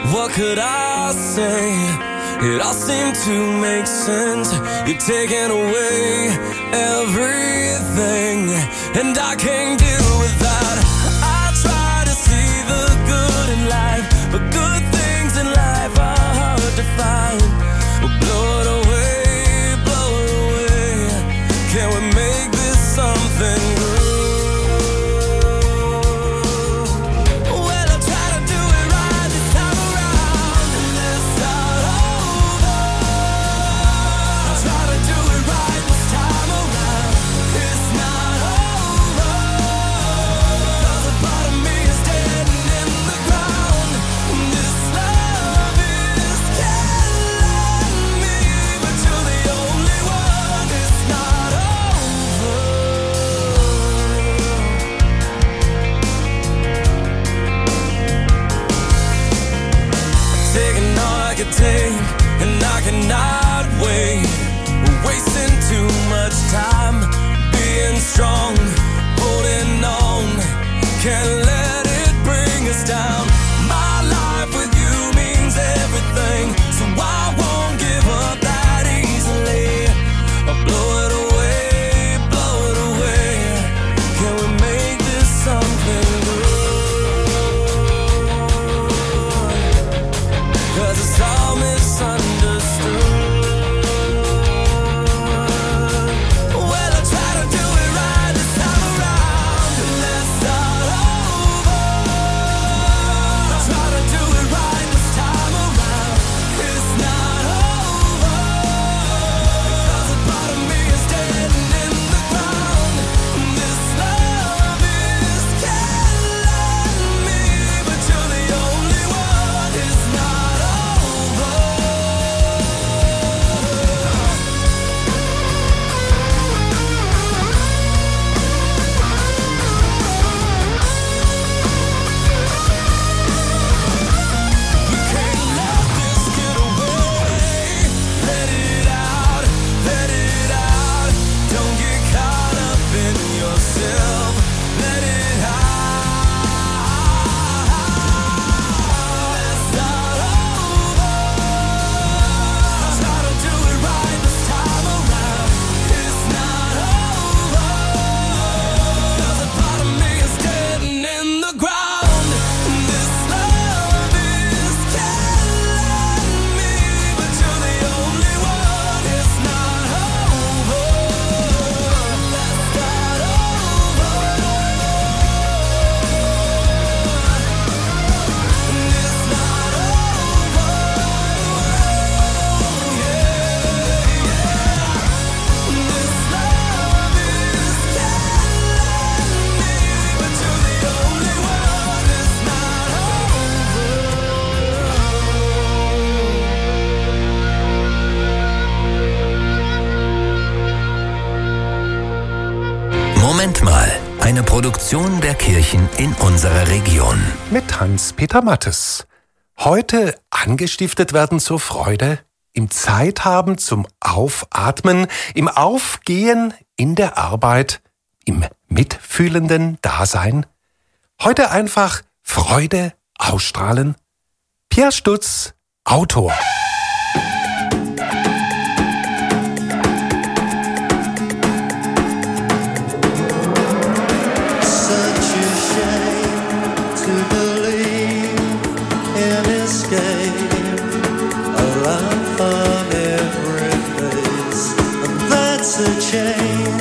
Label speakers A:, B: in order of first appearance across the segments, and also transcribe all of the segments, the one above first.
A: What could I say? It all seemed to make sense. You've taken away everything, and I can't deal with that. I try to see the good in life, but good things in life are hard to find. Well, blow it away, blow it away. Can we make this something good? Take, and I cannot wait. We're wasting too much time being strong, holding on. Can't let it bring us down. My life with you means everything, so I won't give up that easily. I'll blow it away, blow it away. Can we make this something good? 'Cause it's all misunderstood. Well, I try to do it right this time around. Let's start over. I try to do it right this time around. It's not over, because a part of me is dead and in the ground. This love is killing me, but you're the only one. It's not over. We can't let this get away. Let it out, let it out. Don't get caught up in yourself. Let it out. Let's start over. I try to do it right this time around. It's not over, 'cause a part of me is dead and in the ground. This love is killing me, but you're the only one. It's not over. Let's start over. It's not over. This love is killing me, but you're the only one. It's not
B: Moment mal, eine Produktion der Kirchen in unserer Region.
C: Mit Hans-Peter Mattes. Heute angestiftet werden zur Freude, im Zeit haben zum Aufatmen, im Aufgehen, in der Arbeit, im mitfühlenden Dasein. Heute einfach Freude ausstrahlen. Pierre Stutz, Autor.
D: Such a shame to believe in escape, a laugh on every face, and that's a change.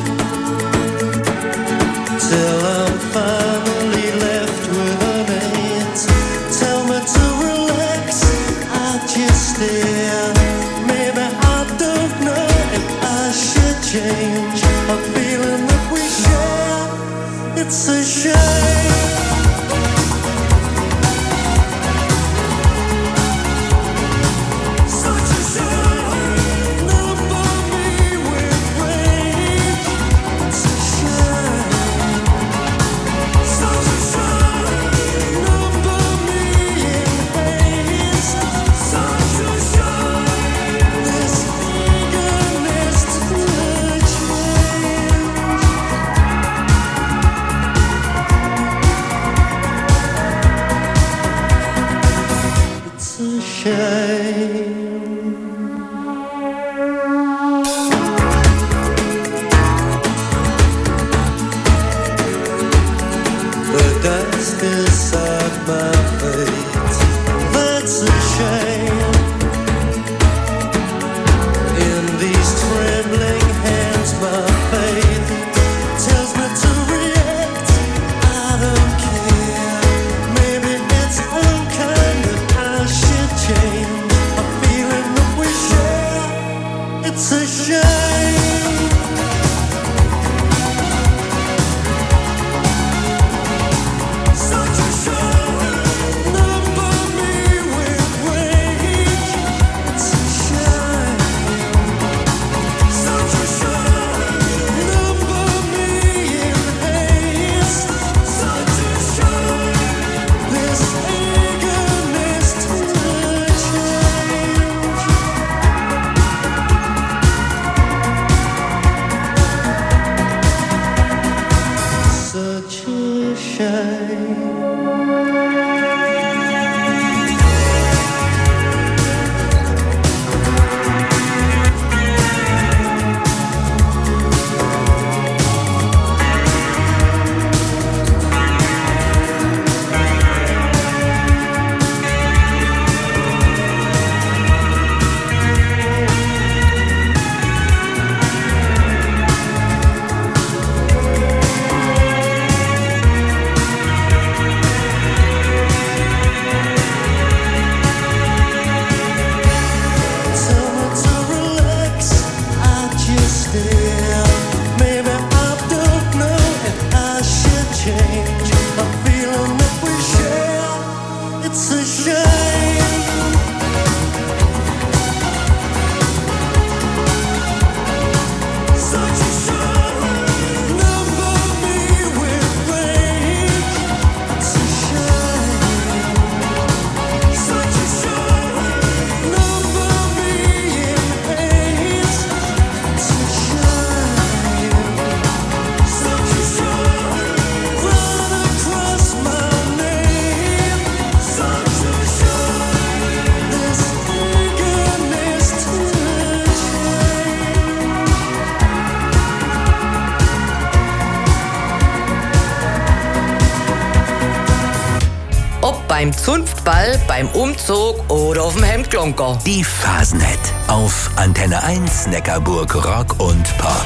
D: Till I'm finally left with an eight. Tell me to relax, I just stare. Maybe I don't know if I should change a feeling that we share. It's a shame. Such a shame. Number me with rage. It's a shame. Such a shame. Number me in haste. Such a shame. This eagerness to change. dance beside my fate. That's a shame. In these trembling hands, my faith tells me to react. I don't care. Maybe it's unkind that I should change a feeling that we share. It's a shame. Such a shame. Number me with rage. It's a shame. Such a shame. Number me in haste. Such a shame. This eagerness to change. Such a shame. Tell me to relax, I just stare. Maybe I don't know if I should change a feeling that we share. It's a shame. Such a shame. Number me with rage. It's a shame. Such a shame. Number me in haste. It's a shame. Such a shame. Run across my name. Such a shame. This eagerness to change.
E: Ob beim Zunftball, beim Umzug oder auf dem Hemdklonker.
B: Die Phasenhit auf Antenne 1 Neckarburg Rock und Pop.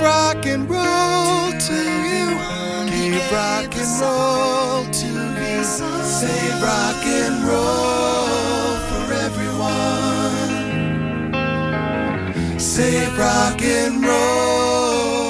D: rock and roll to you. Give rock and roll to you. Say rock and roll for everyone. Say rock and roll.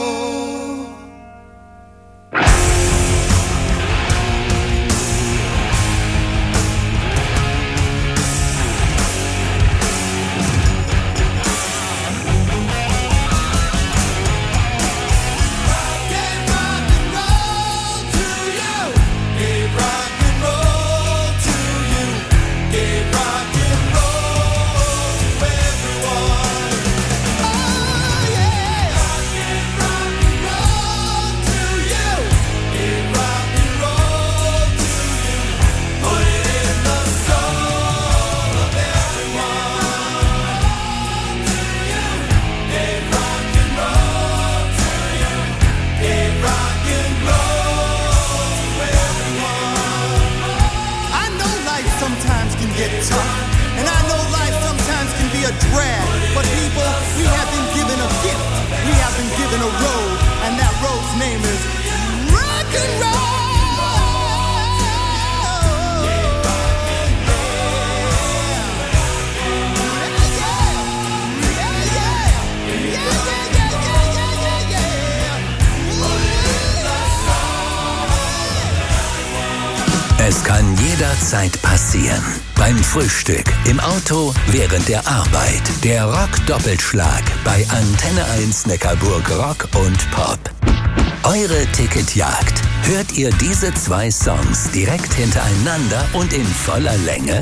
B: Es kann jederzeit passieren. Beim Frühstück, im Auto, während der Arbeit. Der Rock-Doppelschlag bei Antenne 1 Neckarburg Rock und Pop. Eure Ticketjagd. Hört ihr diese zwei Songs direkt hintereinander und in voller Länge?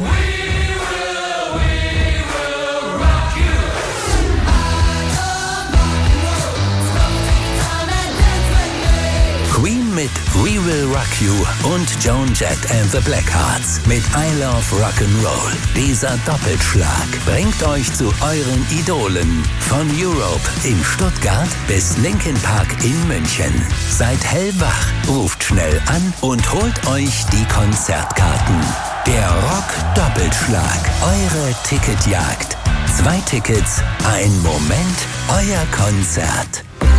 B: Queen mit We Will Rock You und Joan Jett and the Blackhearts mit I Love Rock'n'Roll. Dieser Doppelschlag bringt euch zu euren Idolen. Von Europe in Stuttgart bis Linkin Park in München. Seid hellwach, ruft schnell an und holt euch die Konzertkarten. Der Rock-Doppelschlag. Eure Ticketjagd. 2 Tickets, ein Moment, euer Konzert.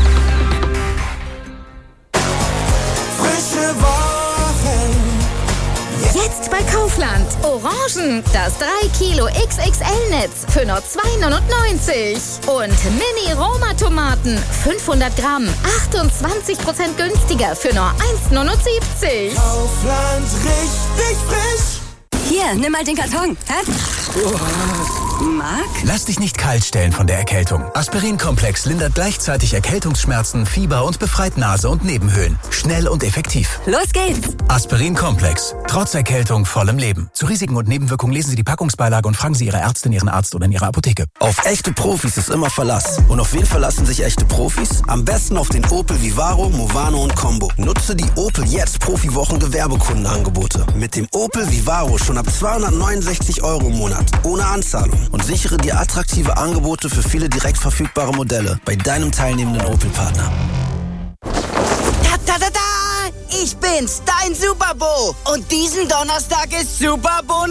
F: Jetzt bei Kaufland. Orangen. Das 3 Kilo XXL-Netz für nur 2,99. Und Mini-Roma-Tomaten. 500 Gramm. 28% günstiger für nur 1,79.
D: Kaufland, richtig frisch.
G: Hier, nimm mal den Karton. Hä? Marc?
B: Lass dich nicht kalt stellen von der Erkältung. Aspirin-Komplex lindert gleichzeitig Erkältungsschmerzen, Fieber und befreit Nase und Nebenhöhlen. Schnell und effektiv.
G: Los geht's.
B: Aspirin-Komplex. Trotz Erkältung vollem Leben. Zu Risiken und Nebenwirkungen lesen Sie die Packungsbeilage und fragen Sie Ihre Ärztin, Ihren Arzt oder in Ihrer Apotheke.
H: Auf echte Profis ist immer Verlass. Und auf wen verlassen sich echte Profis? Am besten auf den Opel Vivaro, Movano und Combo. Nutze die Opel jetzt Profiwochen Gewerbekundenangebote. Mit dem Opel Vivaro schon ab 269 € im Monat. Ohne Anzahlung. Und sichere dir attraktive Angebote für viele direkt verfügbare Modelle bei deinem teilnehmenden Opel-Partner.
I: Ta-ta-ta-ta! Ich bin's, dein Super Bo. Und diesen Donnerstag ist Super Bo